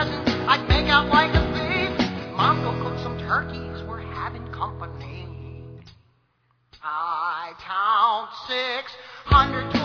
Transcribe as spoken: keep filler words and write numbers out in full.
presents, I'd make out like a thief. Mom, go cook some turkeys, we're having company. I count six hundred